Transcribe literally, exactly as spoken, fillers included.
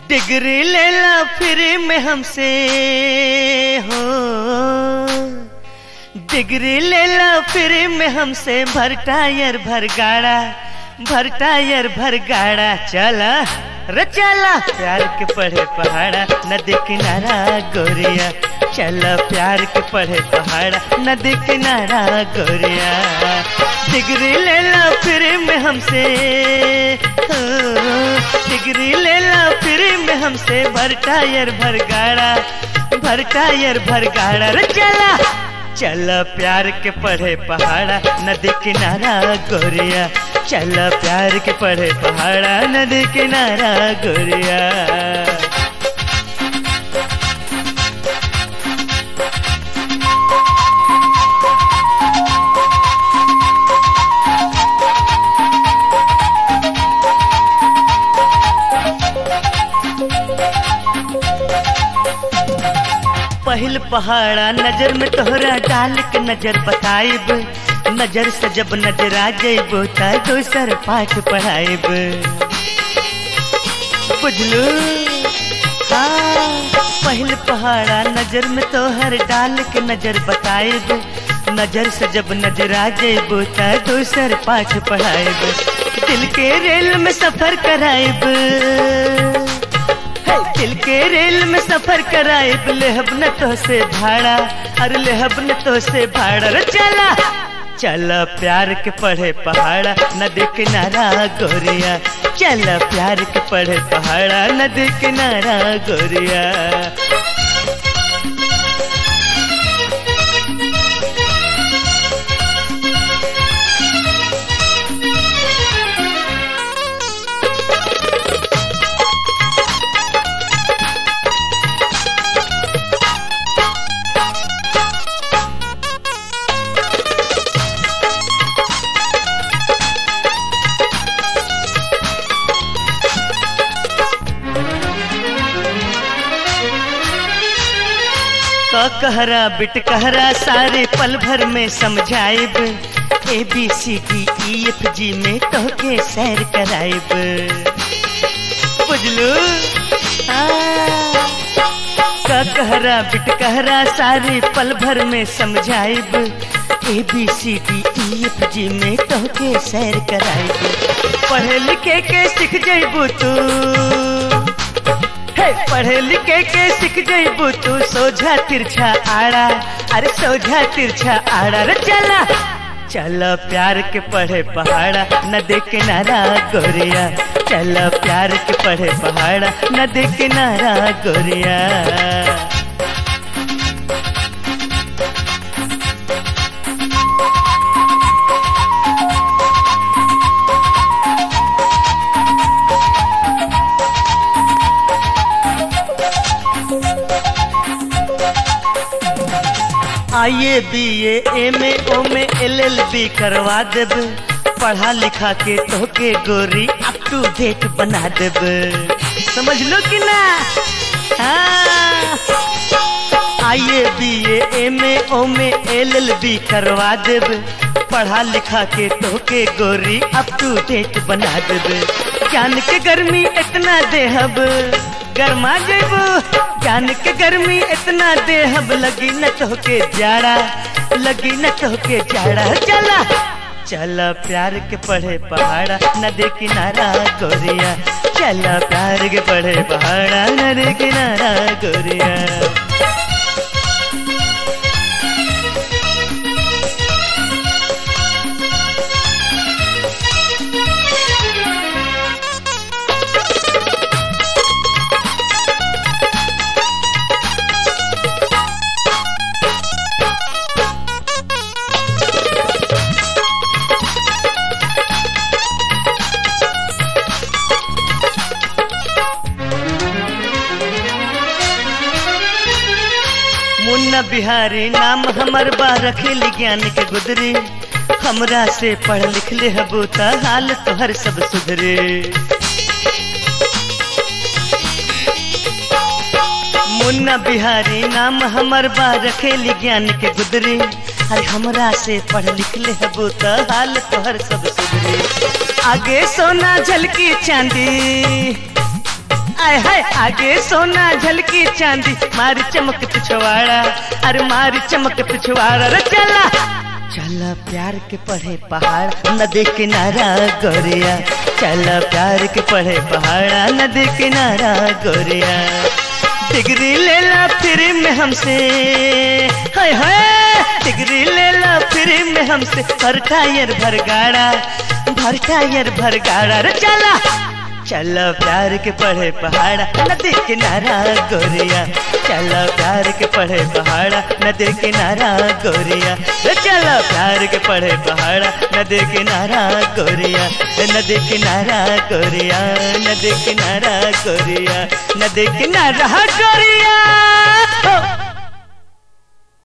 Degree ले ला फिर में हमसे हो, डिग्री ले ला फिर में हमसे, भर टायर भर गाड़ा, भर टायर भर गाड़ा। चला रे चला प्यार के पढ़े पहाड़ा, नदी किनारा गोरिया। चला प्यार के पढ़े पहाड़ा, नदी किनारा गोरिया। डिग्री ले ला फिर में हमसे, डिग्री ले ला फिर में हमसे, भर टायर भर गाड़ा, भर टायर भर गाड़ा। रे चला चला प्यार के पढ़े पहाड़ा, नदी किनारा गोरिया। चला प्यार के पढ़े पहाड़ा, नदी किनारा गोरिया। पहिल पहाड़ा नजर में तोहरा डाल के नजर बताइब, नजर से जब नजर आ जाइबो त दोसर पाठ पढ़ाइब। बुझलू हाँ, पहिल पहाड़ा नजर में तोहर डाल के नजर बताइब, नजर से जब नजर आ जाइबो त दोसर पाठ पढ़ाइब। दिल के रेल में सफर कराइब, दिल के रेल में सफर कराइब, लेहब न तो से भाड़ा, अरे लेहब न तो से भाड़ा। रे चला चला प्यार के पढ़े पहाड़ा, नदी किनारा गोरिया। चला प्यार के पढ़े पहाड़ा, नदी किनारा गोरिया। कहरा बिट कहरा सारे पल भर में समझाइब, A B C D E F G में तोहके सैर कराइब। बुझलू कहरा बिट कहरा सारे पल भर में समझाइब, A B C D E F G में तोहके सैर कराइब। पढ़े लिखे के सीख जाइबू तू, पढ़े लिखे के सीख जाइबू तू, सोझा तिरछा आड़ा, अरे सोझा तिरछा आड़ा। रे चला चला प्यार के पढ़े पहाड़ा, नदी किनारा गोरिया। चला प्यार के पढ़े पहाड़ा, नदी किनारा गोरिया। आइए बी ए एम ए ओ में एल एल बी करवा देब, पढ़ा लिखा के तोहके गोरी अप टू डेट बना देब। समझ लो कि ना हाँ। आइए बी ए एम ए ओ में एल एल बी करवा देब, पढ़ा लिखा के तोहके गोरी अप टू डेट बना देब। ज्ञान के गर्मी इतना देहब, गरमा जेबू ज्ञान के गर्मी इतना देहब, लगी न तोहके जाड़ा, लगी न तोहके जाड़ा। चला चला प्यार के पढ़े पहाड़ा, नदी किनारा गोरिया। चला प्यार के पढ़े पहाड़ा, नदी किनारा गोरिया। मुन्ना बिहारी नाम हमर बा, रखेल ज्ञान के गुदरी। हमरा से पढ़ लिख ले हबू त हाल तोहर सब सुधरे। मुन्ना बिहारी नाम हमर बा, रखेल ज्ञान के गुदरी। अरे हमरा से पढ़ लिख ले हबू त हाल तोहर सब सुधरे। आगे सोना झलकी चांदी, आय हाय आगे सोना झलकी चांदी मारी चमक पिछवाड़ा, अरे मारी चमक पिछवाड़ा रे चला चला प्यार के पढ़े पहाड़ नदी किनारा गोरिया, चला प्यार के पढ़े पहाड़ा नदी किनारा गोरिया। डिग्री ले ला फ्री में हमसे, हाय हाय डिग्री ले ला फ्री में हमसे, भर टायर भर गाड़ा भर टायर भर गाड़ा रे चला चला प्यार के पढ़े पहाड़ा नदी किनारा गोरिया, चला प्यार के पढ़े पहाड़ा नदी किनारा गोरिया, चला प्यार के पढ़े पहाड़ा नदी किनारा गोरिया, नदी किनारा गोरिया, नदी किनारा गोरिया, नदी किनारा गोरिया।